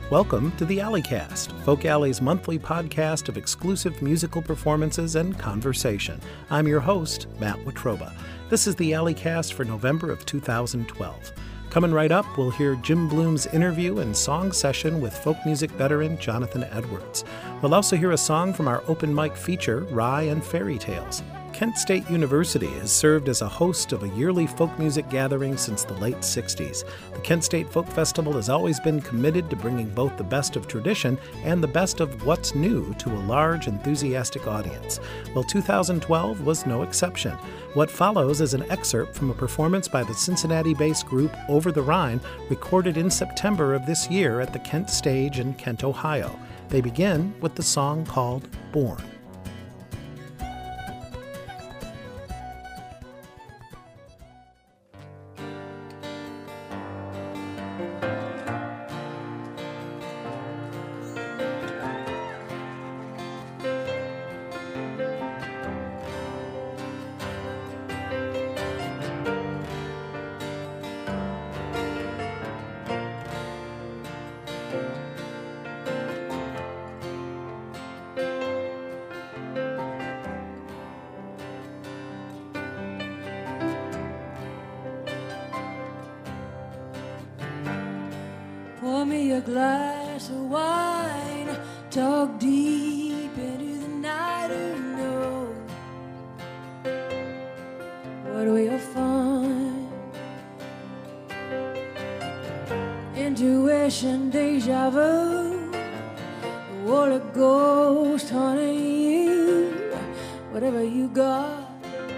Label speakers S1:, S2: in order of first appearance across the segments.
S1: Welcome to the Alleycast, Folk Alley's monthly podcast of exclusive musical performances and conversation. I'm your host, Matt Watroba. This is the Alleycast for November of 2012. Coming right up, we'll hear Jim Bloom's interview and song session with folk music veteran Jonathan Edwards. We'll also hear a song from our open mic feature, Rye and Fairy Tales. Kent State University has served as a host of a yearly folk music gathering since the late 60s. The Kent State Folk Festival has always been committed to bringing both the best of tradition and the best of what's new to a large, enthusiastic audience. Well, 2012 was no exception. What follows is an excerpt from a performance by the Cincinnati-based group Over the Rhine, recorded in September of this year at the Kent Stage in Kent, Ohio. They begin with the song called Born.
S2: Pour me a glass of wine, talk deep into the night, who knows what we'll find. Intuition, deja vu, or a ghost haunting you. Whatever you got,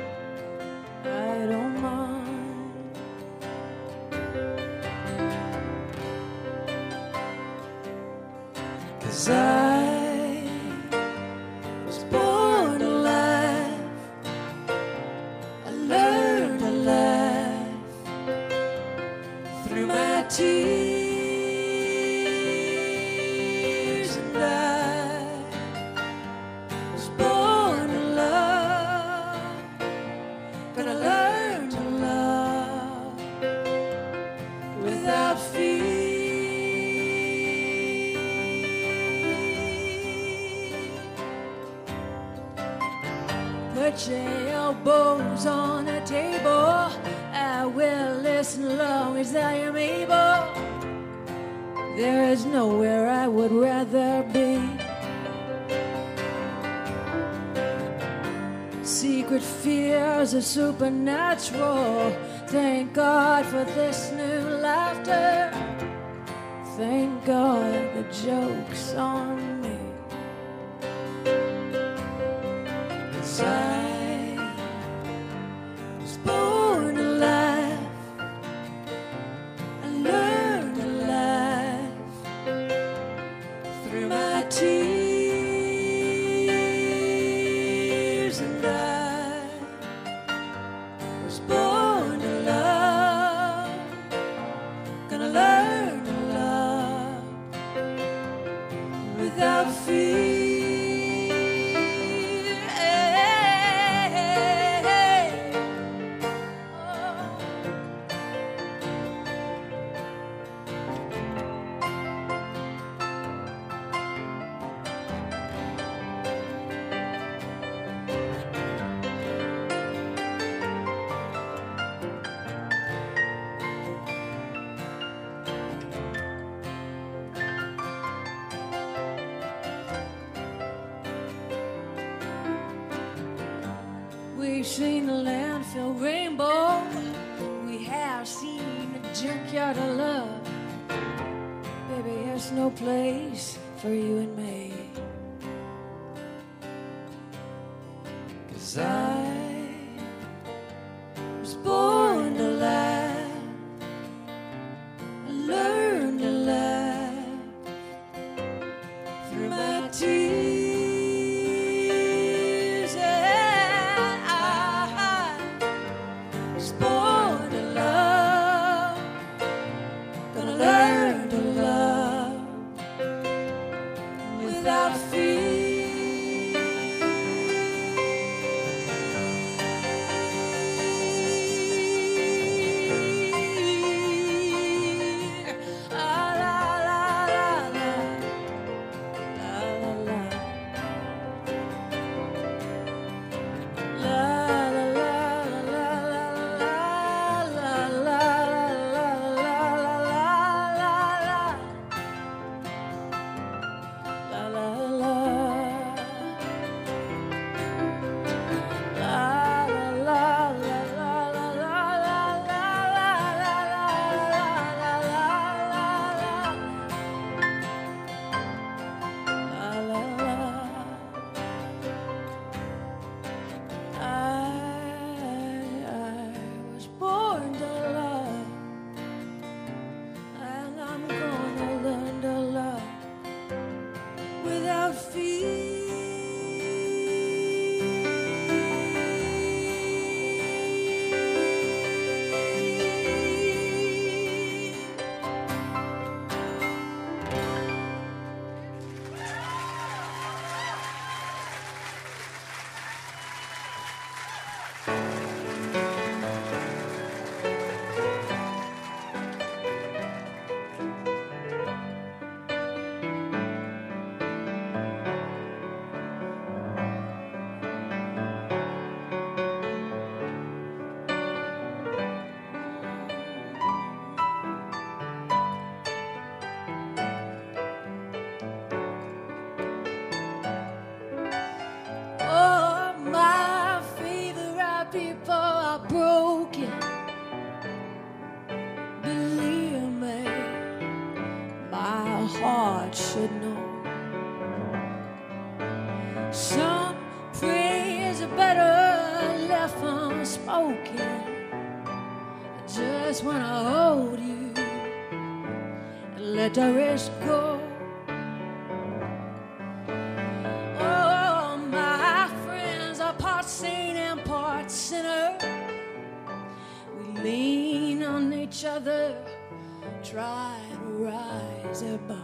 S2: I don't mind. 'Cause I was born to laugh, I learned to laugh through my tears, and I was born to love, gonna learn to love without fear. Put your elbows on the table, I will listen long as I am able. There is nowhere I would rather be. Secret fears are supernatural. Thank God for this new laughter. Thank God the joke's on me. 'Cause I was born to laugh, I learned to laugh through my tears, and I was born to love, gonna learn to love without fear. We've seen the landfill rainbow, we have seen the junkyard of love. Baby, there's no place for you and me. 'Cause I was born to laugh, I learned to laugh through my tears. Without fear. could feel. Heart should know. Some prayers are better left unspoken. I just wanna hold you and let the rest go. Oh, my friends are part saint and part sinner. We lean on each other, try to rise above.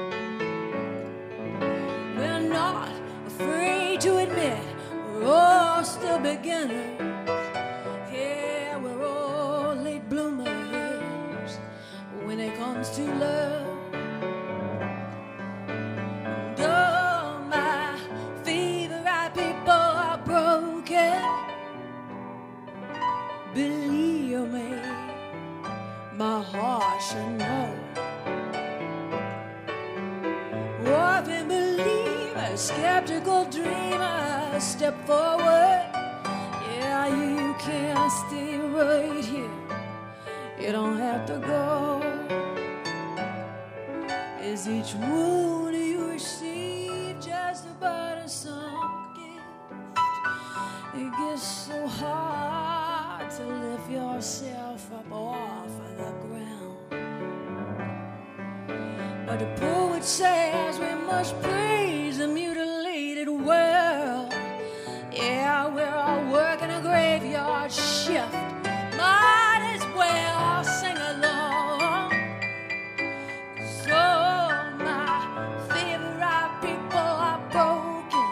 S2: We're not afraid to admit we're all still beginners. Yeah, we're all late bloomers when it comes to love. And oh, my favorite people are broken. Believe me, my heart should know. Often believe a skeptical dreamer, step forward. Yeah, you can stay right here. You don't have to go. Is each wound you receive just about a song gift? It gets so hard to lift yourself up off of the ground. But the poet says we must praise the mutilated world. Yeah, we're all working a graveyard shift. Might as well sing along. So my favorite people are broken.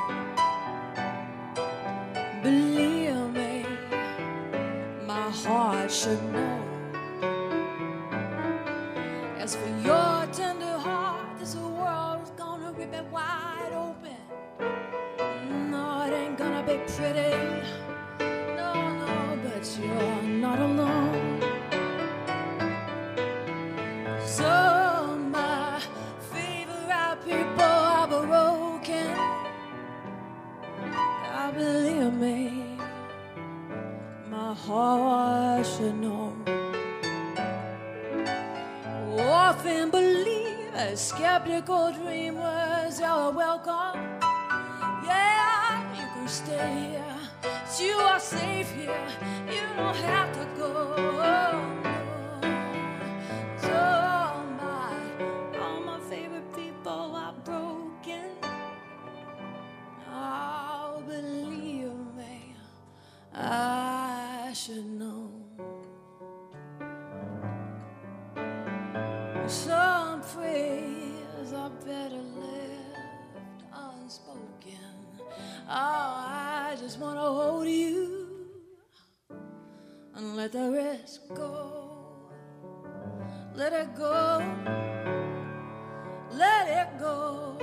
S2: Believe me, my heart should know. As for your tender heart, this world is gonna rip it wide open. No, it ain't gonna be pretty. No, no, but you're not alone. So my favorite people are broken. I believe me, my heart should know. Often believe a skeptical dream was welcome. Yeah, you can stay here. You are safe here. You don't have to go. So all my favorite people are broken. Oh, believe me, I should know. Some prayers are better left unspoken. Oh, I just want to hold you and let the rest go. Let it go. Let it go.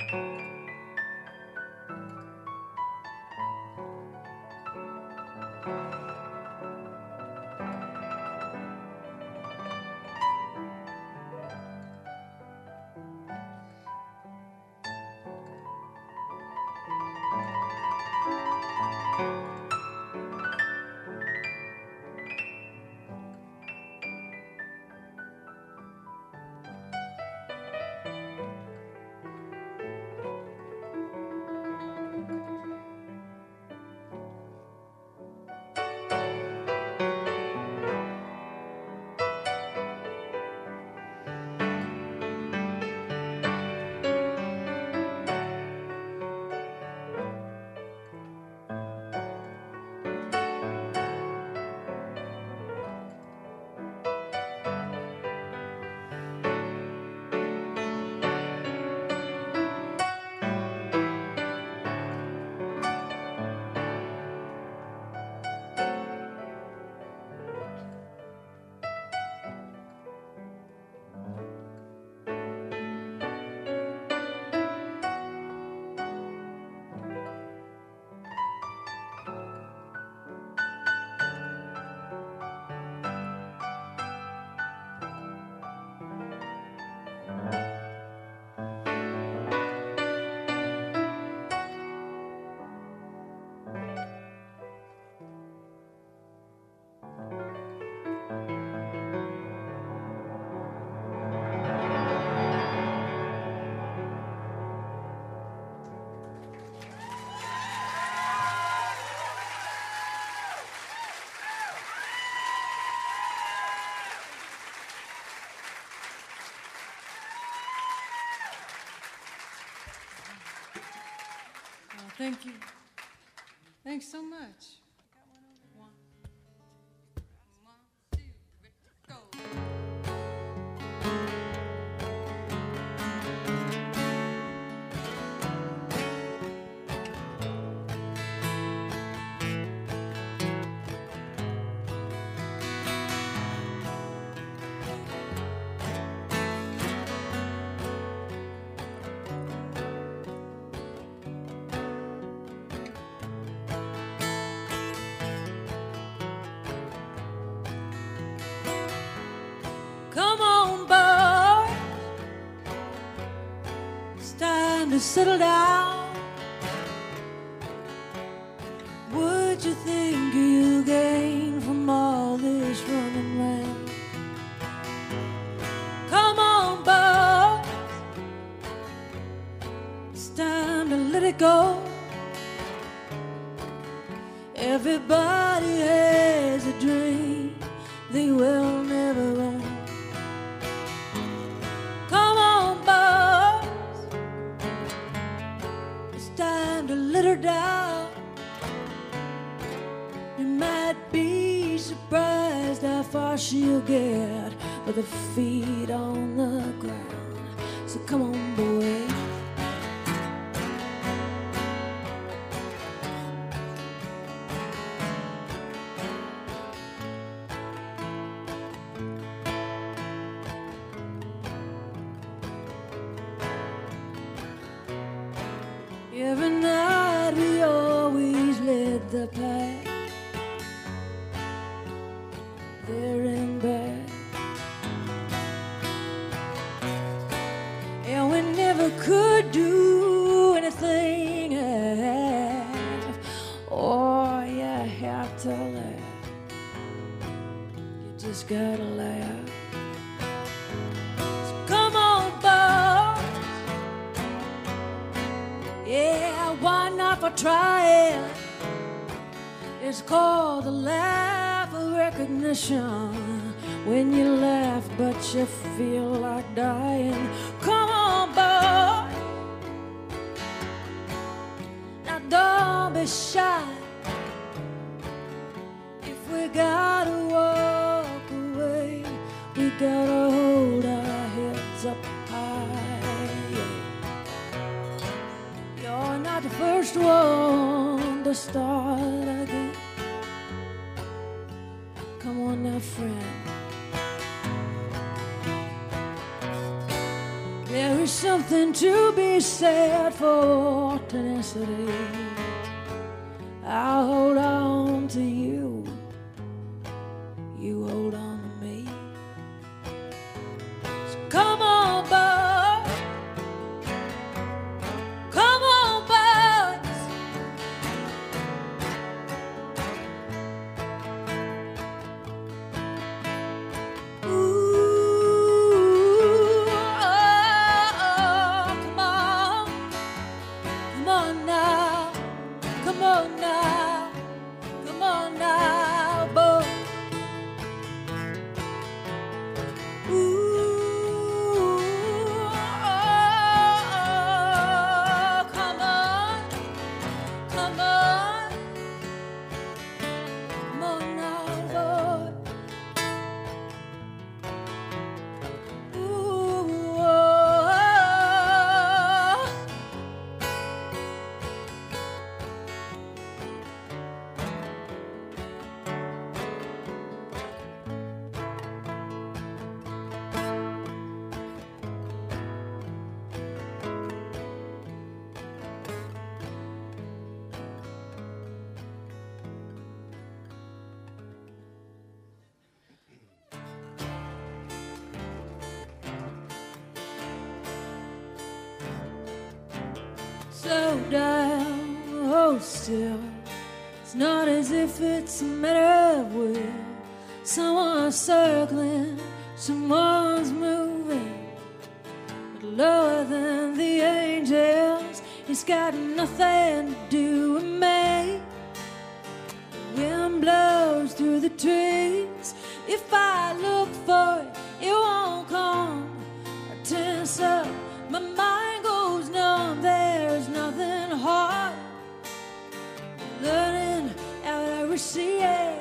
S3: Thank you. Thanks so much. One, two, go.
S2: Come on, boys, it's time to settle down. What you think you gain from all this running round? Come on, boys, it's time to let it go. Everybody has a dream they will never own. Come on, boys, it's time to let her down. You might be surprised how far she'll get with her feet on the ground. So come on, boy. Every night we always led the pack, there and back, and we never could do anything half. Oh, you have to laugh, you just gotta laugh. So come on, boys, yeah, why not for trying? It's called the laugh of recognition. When you laugh but you feel like dying. Come on, boy, now don't be shy. If we gotta walk away, we gotta hold our heads up high. You're not the first one to start again. Come on now, friend. There There's something to be said for tenacity. I'll hold on to you. You hold on to me. So come on, bud. Come on, buds. Ooh, come on. Come on now. Come on now. Come on now, bud. Ooh, come on, come on, come on now, Lord. Ooh, slow down, hold still. It's not as if it's a matter of will. Someone's circling, someone's moving, but lower than the angels. It's got nothing to do with me. The wind blows through the trees. If I look for it, it won't come. I tense up, my mind goes numb. There's nothing hard. Learning how to receive.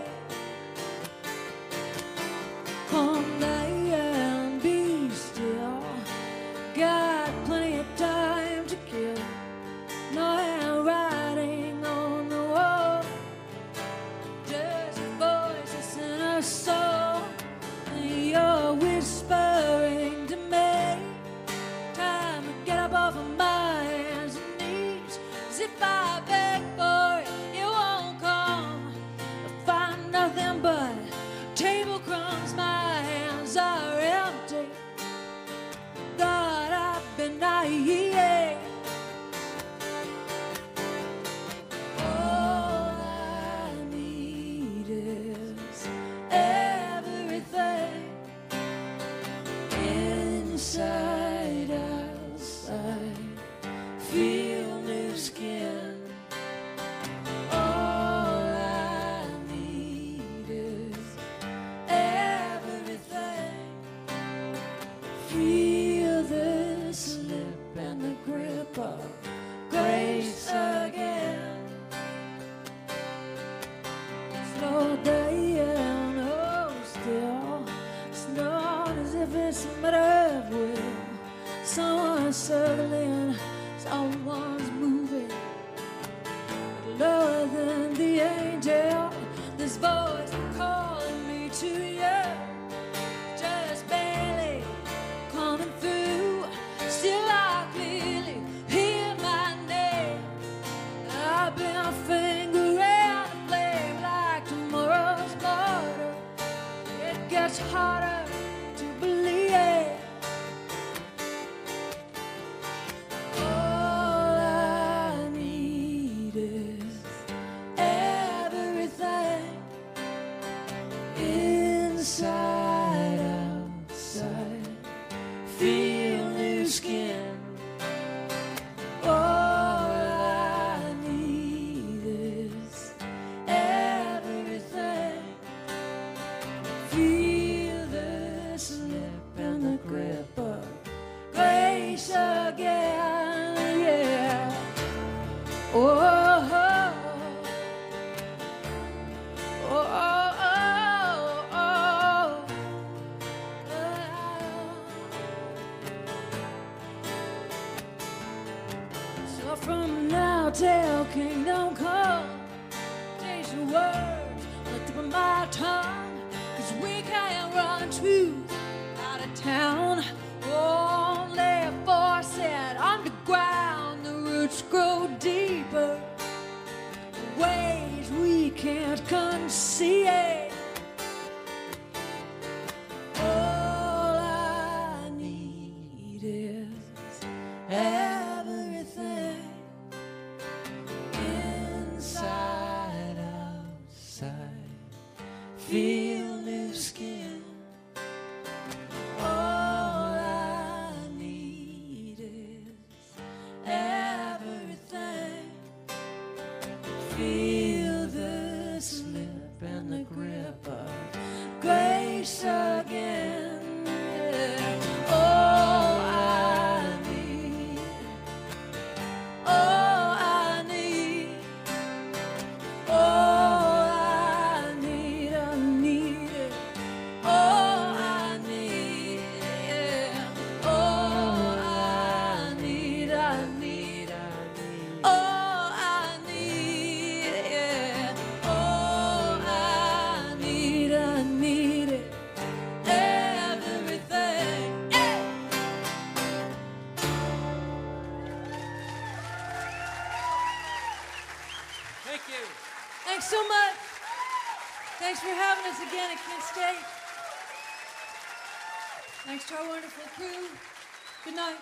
S2: Calm down and be still. Got plenty of time to kill. No handwriting on the wall. Just a voice that's in a soul. And you're whispering to me. Time to get up off of my hands and knees. As if I beg for it, it won't come. I find nothing but table crumbs. My hands are empty. God, I've been naive. All I need is everything inside, outside. Feel new skin. All I need is everything. Feel the slip and the grip of grace again. Slow down, hold still. It's not as if it's a matter of will. Someone's circling, someone's moving, lower than the angel. This voice calling me to you, just barely coming through. Still I clearly hear my name. I've been fingering the flame like tomorrow's mortar. It gets harder to believe. All I need is everything inside, outside. Feel new skin. All I need is everything. Feel the slip and the grip of grace again, yeah. Oh, oh, oh, oh, so from now till kingdom come, taste your words on the tip of my tongue. 'Cause we can't run truth out of town. Only for
S3: Thanks so much. Thanks for having us again at Kent State. Thanks to our wonderful crew. Good night.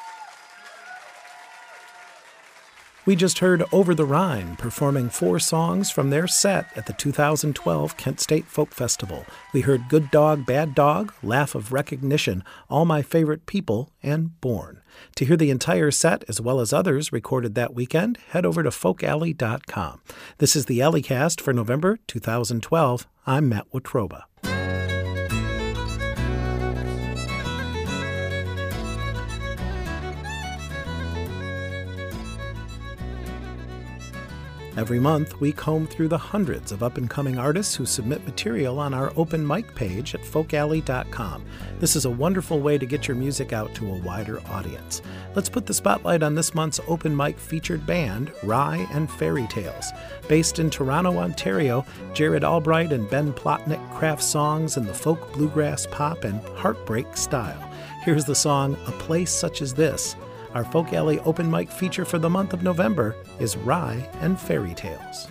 S1: We just heard Over the Rhine performing 4 songs from their set at the 2012 Kent State Folk Festival. We heard Good Dog, Bad Dog, Laugh of Recognition, All My Favorite People, and Born. To hear the entire set, as well as others recorded that weekend, head over to folkalley.com. This is the Alleycast for November 2012. I'm Matt Wotruba. Every month, we comb through the hundreds of up-and-coming artists who submit material on our open mic page at folkalley.com. This is a wonderful way to get your music out to a wider audience. Let's put the spotlight on this month's open mic featured band, Rye and Fairy Tales. Based in Toronto, Ontario, Jared Albright and Ben Plotnick craft songs in the folk, bluegrass, pop, and heartbreak style. Here's the song, A Place Such as This. Our Folk Alley open mic feature for the month of November is Rye and Fairy Tales.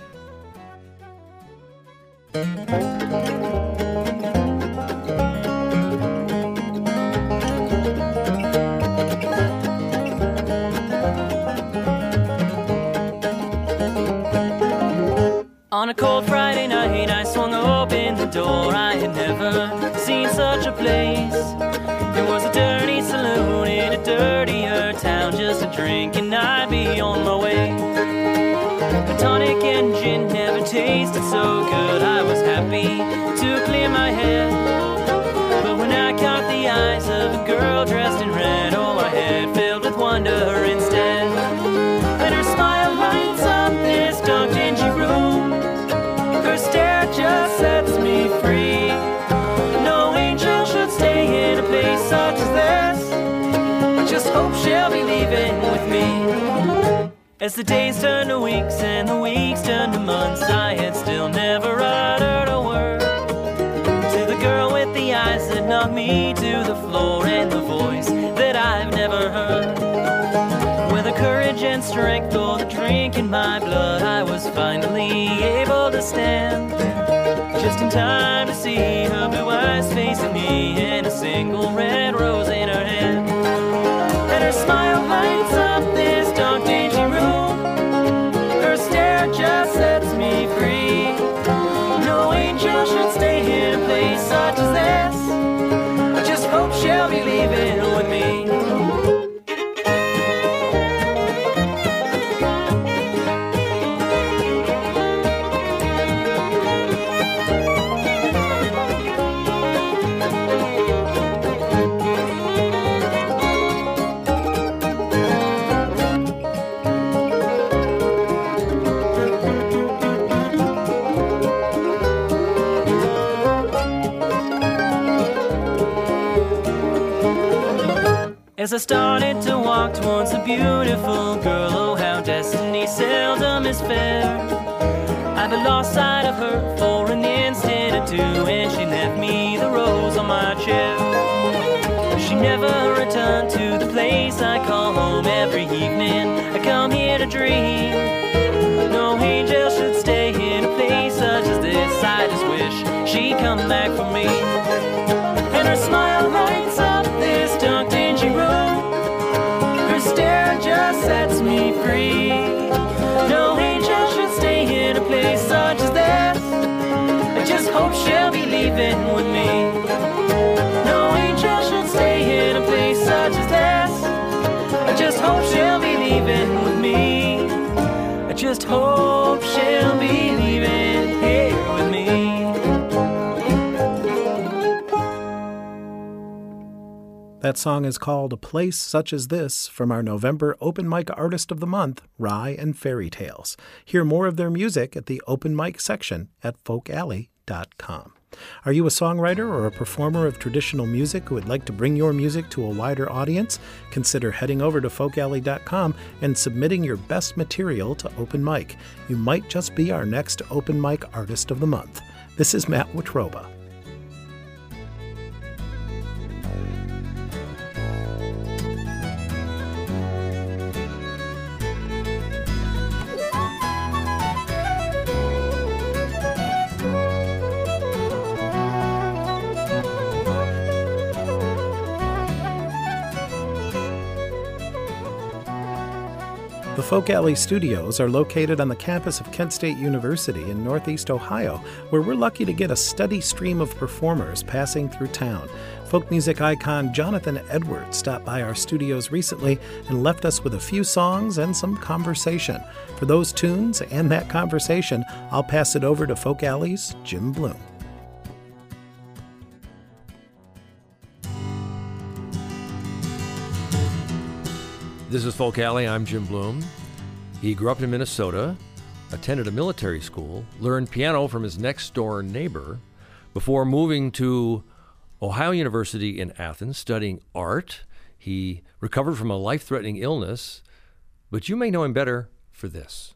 S4: On a cold Friday night, I swung open the door. I had never seen such a place. It was a dirty saloon in a dirtier town, just a drink and I'd be on my way. The tonic and gin never tasted so good. I was happy to clear my head, but when I caught the eyes of a girl dressed in red, oh, my head filled with wonder instead. And her smile lights up this dark, dingy room. Her stare just sets me free. No angel should stay in a place such as this. I just hope she'll be leaving with me. As the days turned to weeks and the weeks turned to months, I had still never uttered a word to the girl with the eyes that knocked me to the floor and the voice that I've never heard. With the courage and strength, or the drink in my blood, I was finally able to stand, just in time to see her blue eyes facing me and a single red rose in her hand. And her smile lights up this dark, dingy room. Her stare just sets me free. No angel should stay in a place such as this. I just hope she'll be leaving with me. As I started to walk towards the beautiful girl, oh, how destiny seldom is fair. I but lost sight of her for an instant or two, and she left me the rose on my chair. She never returned to the place I call home. Every evening I come here to dream. No angel should stay in a place such as this. I just wish she'd come back for me. And her smile lights up this dark, dingy room. Her stare just sets me free. No angel should stay in a place such as this. I just hope she'll be leaving with me. No angel should stay in a place such as this. I just hope she'll be leaving with me. I just hope she'll be leaving here with me.
S1: That song is called A Place Such as This from our November Open Mic Artist of the Month, Rye and Fairy Tales. Hear more of their music at the open mic section at folkalley.com. Are you a songwriter or a performer of traditional music who would like to bring your music to a wider audience? Consider heading over to folkalley.com and submitting your best material to Open Mic. You might just be our next Open Mic Artist of the Month. This is Matt Wotruba. The Folk Alley Studios are located on the campus of Kent State University in Northeast Ohio, where we're lucky to get a steady stream of performers passing through town. Folk music icon Jonathan Edwards stopped by our studios recently and left us with a few songs and some conversation. For those tunes and that conversation, I'll pass it over to Folk Alley's Jim Bloom.
S5: This is Folk Alley. I'm Jim Bloom. He grew up in Minnesota, attended a military school, learned piano from his next-door neighbor before moving to Ohio University in Athens, studying art. He recovered from a life-threatening illness, but you may know him better for this.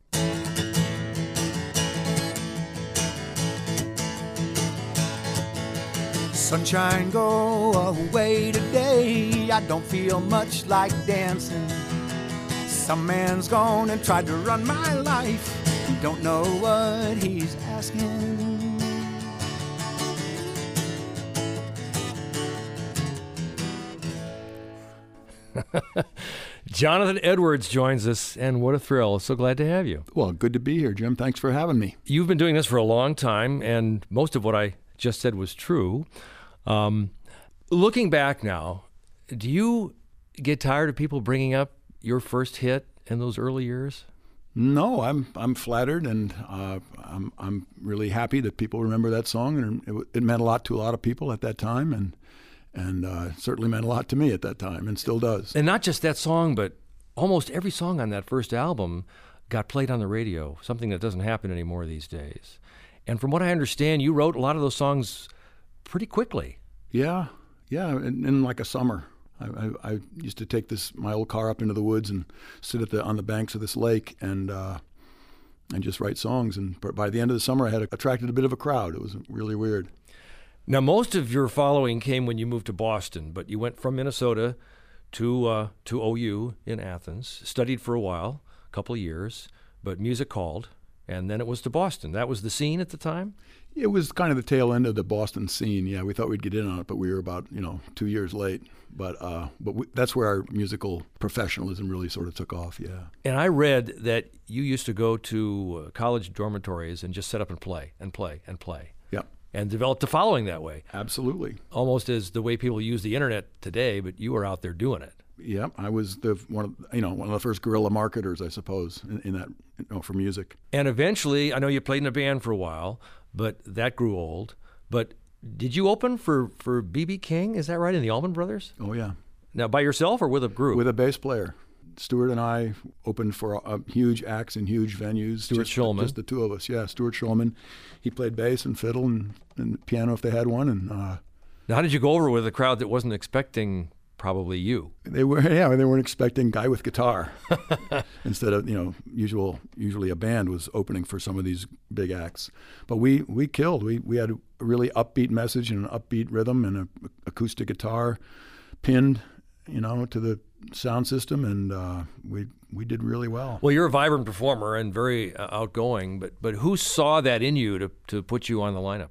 S6: Sunshine, go away today. I don't feel much like dancing. Some man's gone and tried to run my life. Don't know what he's asking.
S5: Jonathan Edwards joins us, and what a thrill. So glad to have you.
S7: Well, good to be here, Jim. Thanks for having me.
S5: You've been doing this for a long time, and most of what I just said was true. Looking back now, do you get tired of people bringing up your first hit in those early years?
S7: No, I'm flattered, and I'm really happy that people remember that song, and it meant a lot to a lot of people at that time, and it certainly meant a lot to me at that time, and still does.
S5: And not just that song, but almost every song on that first album got played on the radio, something that doesn't happen anymore these days. And from what I understand, you wrote a lot of those songs pretty quickly.
S7: Yeah, in like a summer. I used to take my old car up into the woods and sit on the banks of this lake and just write songs. And by the end of the summer, I had attracted a bit of a crowd. It was really weird.
S5: Now, most of your following came when you moved to Boston, but you went from Minnesota to OU in Athens, studied for a while, a couple of years, but music called, and then it was to Boston. That was the scene at the time?
S7: It was kind of the tail end of the Boston scene. Yeah, we thought we'd get in on it, but we were about 2 years late. But that's where our musical professionalism really sort of took off. Yeah.
S5: And I read that you used to go to college dormitories and just set up and play and play and play.
S7: Yeah.
S5: And developed a following that way.
S7: Absolutely.
S5: Almost as the way people use the internet today, but you were out there doing it.
S7: Yeah, I was one of the first guerrilla marketers, I suppose, in that for music.
S5: And eventually, I know you played in a band for a while, but that grew old. But did you open for B.B. King? Is that right, in the Allman Brothers?
S7: Oh yeah.
S5: Now, by yourself or with a group?
S7: With a bass player. Stuart and I opened for huge acts in huge venues.
S5: Stuart Shulman.
S7: Just the two of us. Yeah, Stuart Shulman. He played bass and fiddle and piano if they had one. And
S5: now, how did you go over with a crowd that wasn't expecting? Probably you.
S7: They weren't expecting guy with guitar instead of usually a band was opening for some of these big acts. But we killed. We had a really upbeat message and an upbeat rhythm and an acoustic guitar pinned to the sound system, and we did really well.
S5: Well, you're a vibrant performer and very outgoing, but who saw that in you to put you on the lineup?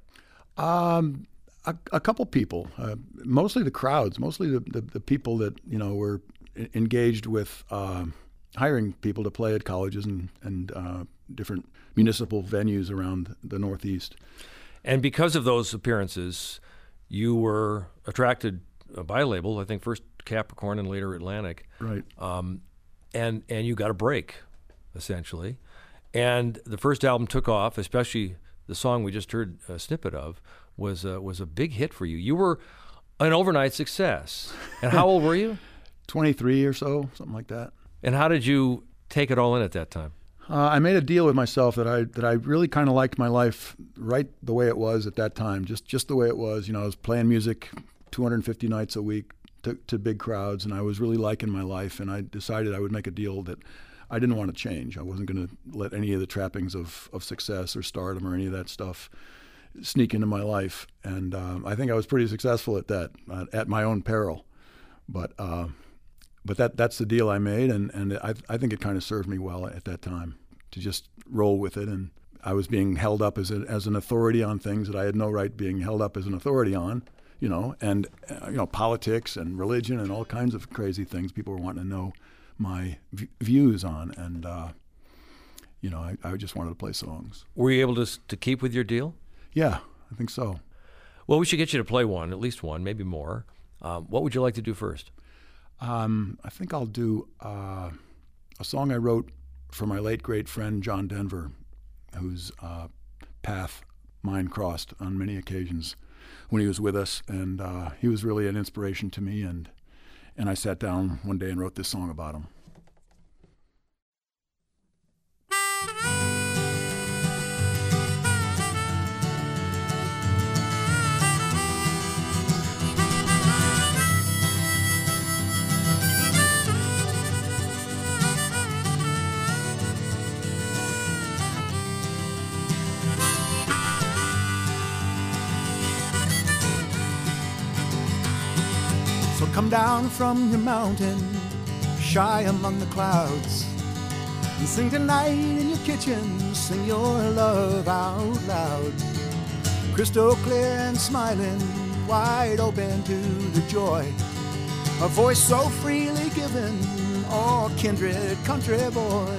S7: A couple people, mostly the crowds, mostly the people that were engaged with hiring people to play at colleges and different municipal venues around the Northeast. And
S5: because of those appearances, you were attracted by a label, I think first Capricorn and later Atlantic.
S7: Right.
S5: And you got a break, essentially. And the first album took off, especially the song we just heard a snippet of, was a big hit for you. You were an overnight success. And how old were you?
S7: 23 or so, something like that.
S5: And how did you take it all in at that time?
S7: I made a deal with myself that I really kind of liked my life right the way it was at that time, just the way it was. I was playing music 250 nights a week to big crowds, and I was really liking my life. And I decided I would make a deal that I didn't want to change. I wasn't going to let any of the trappings of success or stardom or any of that stuff sneak into my life. And I think I was pretty successful at that, at my own peril. But that's the deal I made, and I think it kind of served me well at that time to just roll with it. And I was being held up as an authority on things that I had no right being held up as an authority on, and politics and religion and all kinds of crazy things. People were wanting to know views on, and I just wanted to play songs.
S5: Were you able to keep with your deal?
S7: Yeah, I think so.
S5: Well, we should get you to play one, at least one, maybe more. What would you like to do first?
S7: I think I'll do a song I wrote for my late great friend John Denver, whose path mine crossed on many occasions when he was with us, and he was really an inspiration to me, and I sat down one day and wrote this song about him. So come down from your mountain, shy among the clouds, and sing tonight in your kitchen, sing your love out loud. Crystal clear and smiling, wide open to the joy, a voice so freely given, all kindred country boy.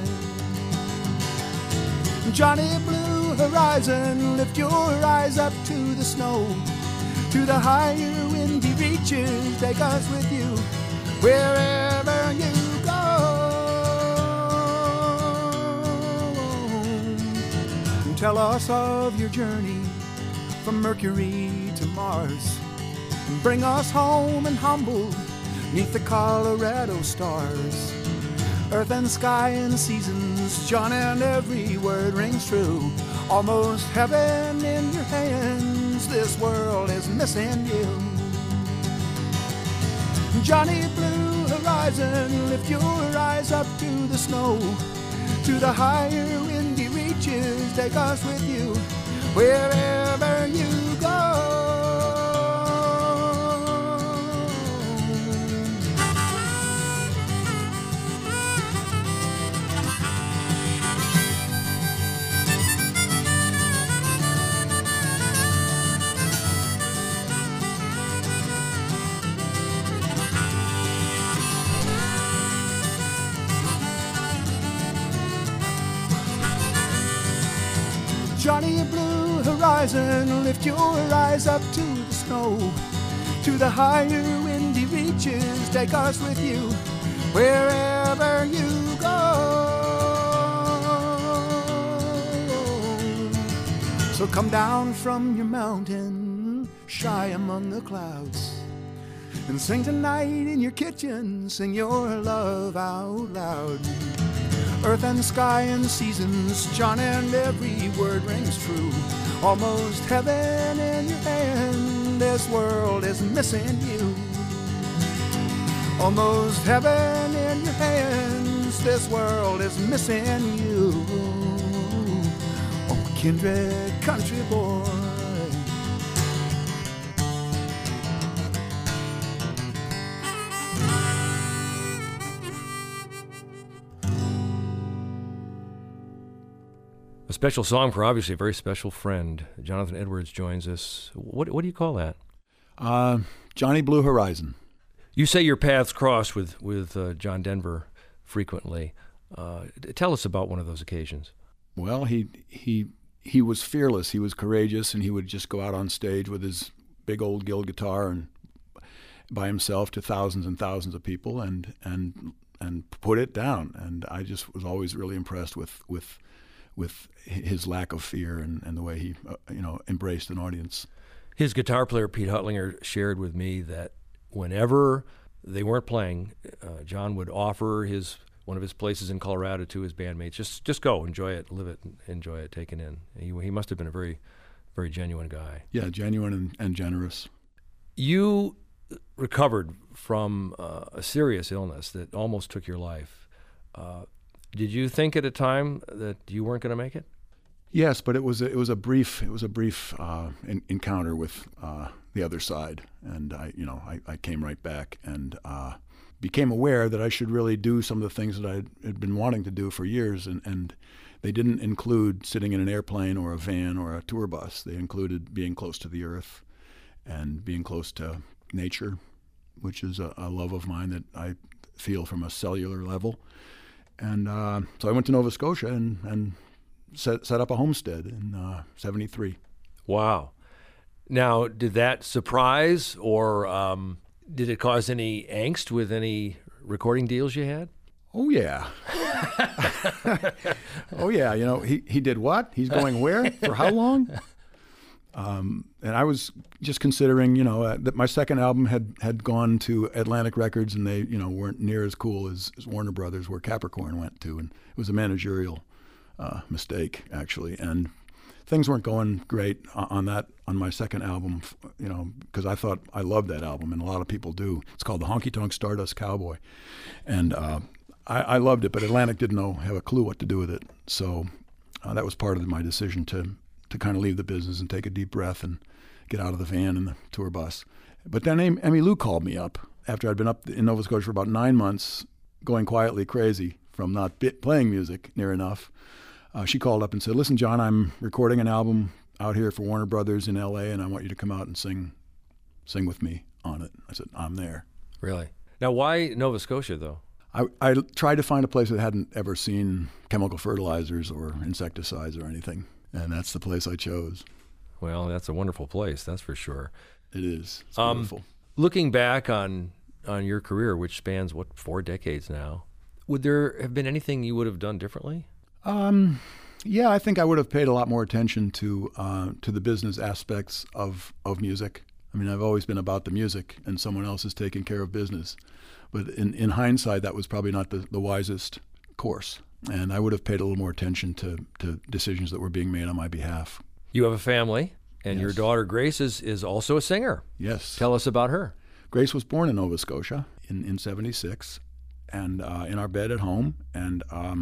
S7: Johnny Blue Horizon, lift your eyes up to the snow, to the higher windy reaches, take us with you wherever you go. And tell us of your journey from Mercury to Mars, and bring us home and humbled neath the Colorado stars. Earth and sky and seasons, John, and every word rings true. Almost heaven in your hands, this world is missing you. Johnny Blue Horizon, lift your eyes up to the snow, to the higher windy reaches, take us with you wherever you go. Johnny Blue Horizon, lift your eyes up to the snow, to the higher windy reaches, take us with you wherever you go. So come down from your mountain, shy among the clouds, and sing tonight in your kitchen, sing your love out loud. Earth and sky and seasons, John, and every word rings true. Almost heaven in your hand, this world is missing you. Almost heaven in your hands, this world is missing you. Oh, kindred country boy.
S5: A special song for obviously a very special friend. Jonathan Edwards joins us. What do you call that?
S7: Johnny Blue Horizon.
S5: You say your paths crossed with John Denver frequently. Tell us about one of those occasions.
S7: Well, he was fearless. He was courageous, and he would just go out on stage with his big old Guild guitar and by himself to thousands and thousands of people and put it down. And I just was always really impressed with his lack of fear and the way he embraced an audience.
S5: His guitar player Pete Huttlinger shared with me that whenever they weren't playing, John would offer one of his places in Colorado to his bandmates. Just go, enjoy it, live it, enjoy it, take it in. He must have been a very, very genuine guy.
S7: Yeah, genuine and generous.
S5: You recovered from a serious illness that almost took your life. Did you think at a time that you weren't going to make it?
S7: Yes, but it was a brief encounter with the other side, and I came right back and became aware that I should really do some of the things that I had been wanting to do for years, and they didn't include sitting in an airplane or a van or a tour bus. They included being close to the earth and being close to nature, which is a love of mine that I feel from a cellular level. And so I went to Nova Scotia and set up a homestead in 73.
S5: Wow. Now, did that surprise or did it cause any angst with any recording deals you had?
S7: Oh, yeah. Oh, yeah. You know, he did what? He's going where? For how long? And I was just considering, you know, that my second album had gone to Atlantic Records, and they, you know, weren't near as cool as Warner Brothers, where Capricorn went to. And it was a managerial mistake, actually. And things weren't going great on my second album, you know, because I thought I loved that album, and a lot of people do. It's called The Honky Tonk Stardust Cowboy. And I loved it, but Atlantic didn't have a clue what to do with it. So that was part of my decision to kind of leave the business and take a deep breath and get out of the van and the tour bus. But then Emmylou called me up after I'd been up in Nova Scotia for about 9 months, going quietly crazy from not playing music near enough. She called up and said, "Listen, John, I'm recording an album out here for Warner Brothers in L.A., and I want you to come out and sing with me on it." I said, "I'm there."
S5: Really? Now, why Nova Scotia, though?
S7: I tried to find a place that hadn't ever seen chemical fertilizers or insecticides or anything, and that's the place I chose.
S5: Well, that's a wonderful place, that's for sure.
S7: It is. It's beautiful.
S5: Looking back on your career, which spans, 4 decades now, would there have been anything you would have done differently?
S7: Yeah, I think I would have paid a lot more attention to the business aspects of music. I mean, I've always been about the music, and someone else is taking care of business. But in hindsight, that was probably not the wisest course. And I would have paid a little more attention to decisions that were being made on my behalf.
S5: You have a family, and
S7: Yes.
S5: your daughter Grace is also a singer.
S7: Yes.
S5: Tell us about her.
S7: Grace was born in Nova Scotia in 76, and in our bed at home. And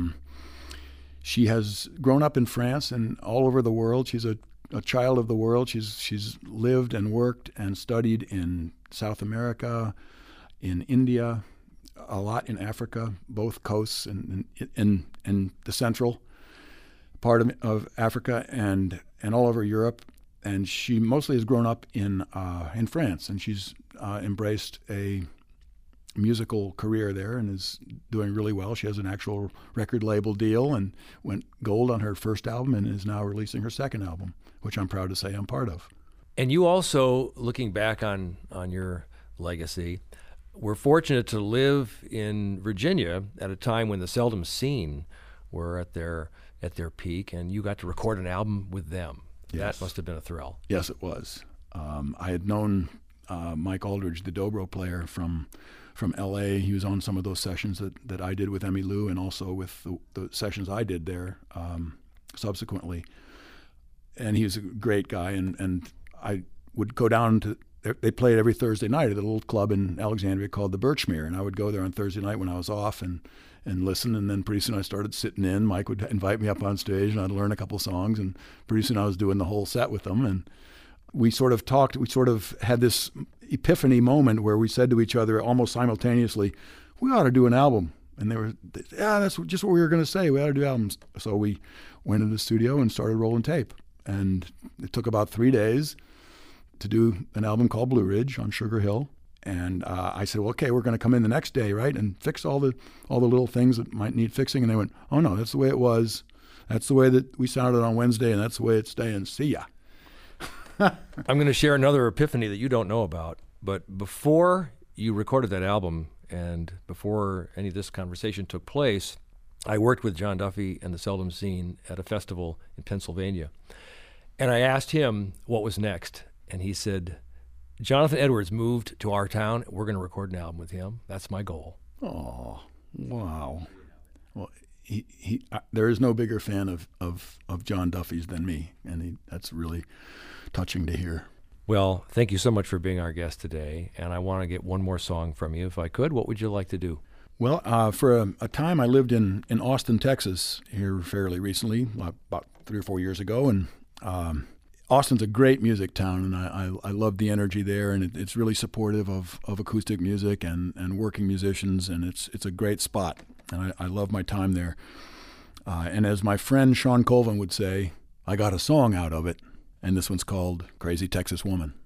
S7: she has grown up in France and all over the world. She's a child of the world. She's lived and worked and studied in South America, in India, a lot in Africa, both coasts, and in the central part of Africa, and all over Europe. And she mostly has grown up in France, and she's embraced a musical career there and is doing really well. She has an actual record label deal and went gold on her first album and is now releasing her second album, which I'm proud to say I'm part of.
S5: And you also, looking back on your legacy, were fortunate to live in Virginia at a time when the Seldom Scene were at their peak, and you got to record an album with them.
S7: Yes.
S5: That must have been a thrill.
S7: Yes, it was. I had known Mike Aldridge, the dobro player from L.A. He was on some of those sessions that I did with Emmylou, and also with the sessions I did there subsequently. And he was a great guy, and I would go down to, they played every Thursday night at a little club in Alexandria called the Birchmere, and I would go there on Thursday night when I was off and listen, and then pretty soon I started sitting in. Mike would invite me up on stage, and I'd learn a couple songs, and pretty soon I was doing the whole set with them. And we sort of talked, we sort of had this epiphany moment where we said to each other almost simultaneously, "We ought to do an album." And that's just what we were going to say. We ought to do albums. So we went into the studio and started rolling tape. And it took about 3 days to do an album called Blue Ridge on Sugar Hill. And I said, "Well, okay, we're going to come in the next day, right, and fix all the little things that might need fixing." And they went, "Oh no, that's the way it was. That's the way that we sounded on Wednesday, and that's the way it's staying. See ya."
S5: I'm going to share another epiphany that you don't know about. But before you recorded that album and before any of this conversation took place, I worked with John Duffy and the Seldom Scene at a festival in Pennsylvania. And I asked him what was next. And he said, "Jonathan Edwards moved to our town. We're going to record an album with him. That's my goal."
S7: Oh, wow. Well, there is no bigger fan of John Duffy's than me, and that's really touching to hear.
S5: Well, thank you so much for being our guest today. And I want to get one more song from you, if I could. What would you like to do?
S7: Well, for a time I lived in Austin, Texas, here fairly recently, about 3 or 4 years ago, and Austin's a great music town, and I love the energy there, and it's really supportive of acoustic music and working musicians, and it's a great spot, and I love my time there. And as my friend Sean Colvin would say, I got a song out of it, and this one's called Crazy Texas Woman.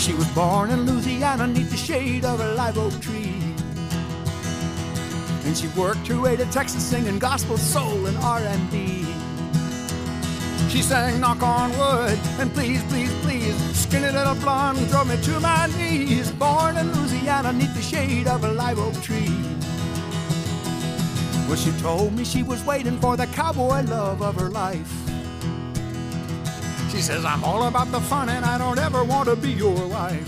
S6: She was born in Louisiana neath the shade of a live oak tree. And she worked her way to Texas singing gospel, soul, and R&B. She sang Knock on Wood and Please, Please, Please. Skinny little blonde drove me to my knees. Born in Louisiana neath the shade of a live oak tree. Well, she told me she was waiting for the cowboy love of her life. She says, I'm all about the fun and I don't ever want to be your wife.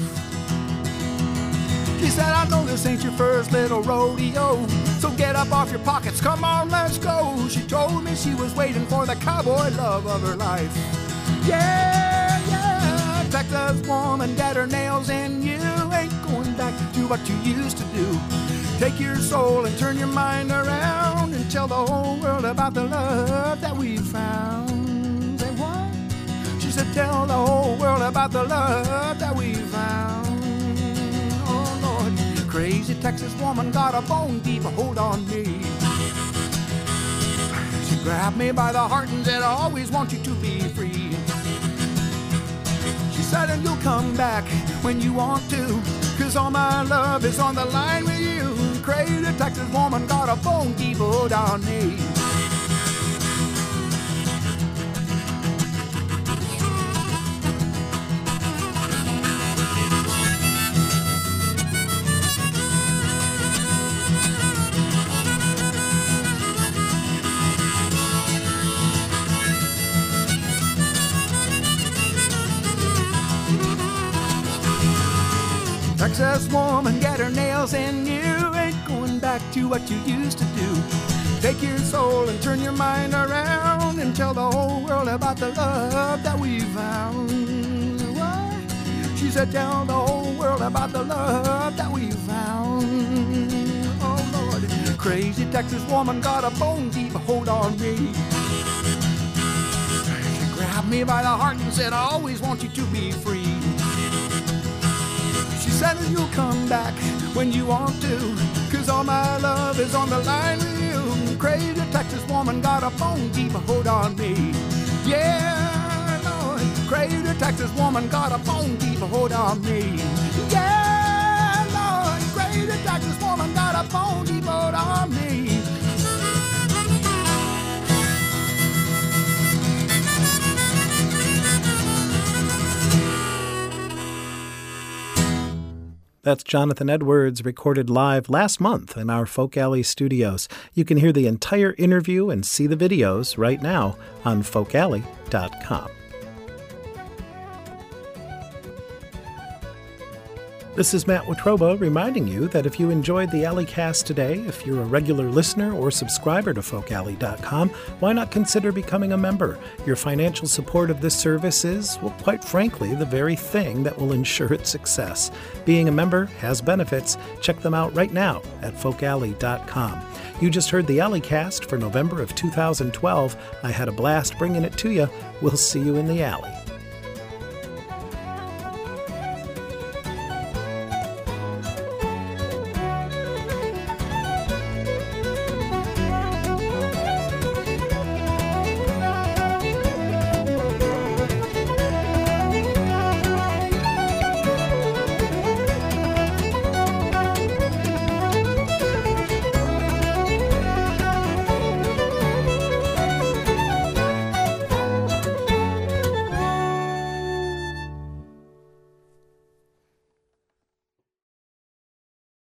S6: She said, I know this ain't your first little rodeo, so get up off your pockets, come on, let's go. She told me she was waiting for the cowboy love of her life. Yeah, yeah, Texas woman, get her nails in. You ain't going back to what you used to do. Take your soul and turn your mind around and tell the whole world about the love that we found. Say what? She said, tell the whole world about the love that we found. Oh Lord, crazy Texas woman got a bone deep hold on me. She grabbed me by the heart and said, I always want you to be free. She said, and you'll come back when you want to, 'cause all my love is on the line with you. Crazy Texas woman got a bone deep hold on me. Texas woman, get her nails in. You ain't going back to what you used to do. Take your soul and turn your mind around and tell the whole world about the love that we found. What? She said, tell the whole world about the love that we found. Oh Lord, crazy Texas woman got a bone deep hold on me. She grabbed me by the heart and said, I always want you to be free. She said you'll come back when you want to, 'cause all my love is on the line with you. Crazy Texas woman got a bone deep hold on me. Yeah, Lord, crazy Texas woman got a bone deep hold on me. Yeah, Lord, crazy Texas woman got a bone deep hold on me.
S1: That's Jonathan Edwards, recorded live last month in our Folk Alley studios. You can hear the entire interview and see the videos right now on folkalley.com. This is Matt Watroba reminding you that if you enjoyed the Alleycast today, if you're a regular listener or subscriber to folkalley.com, why not consider becoming a member? Your financial support of this service is, well, quite frankly, the very thing that will ensure its success. Being a member has benefits. Check them out right now at folkalley.com. You just heard the Alleycast for November of 2012. I had a blast bringing it to you. We'll see you in the alley.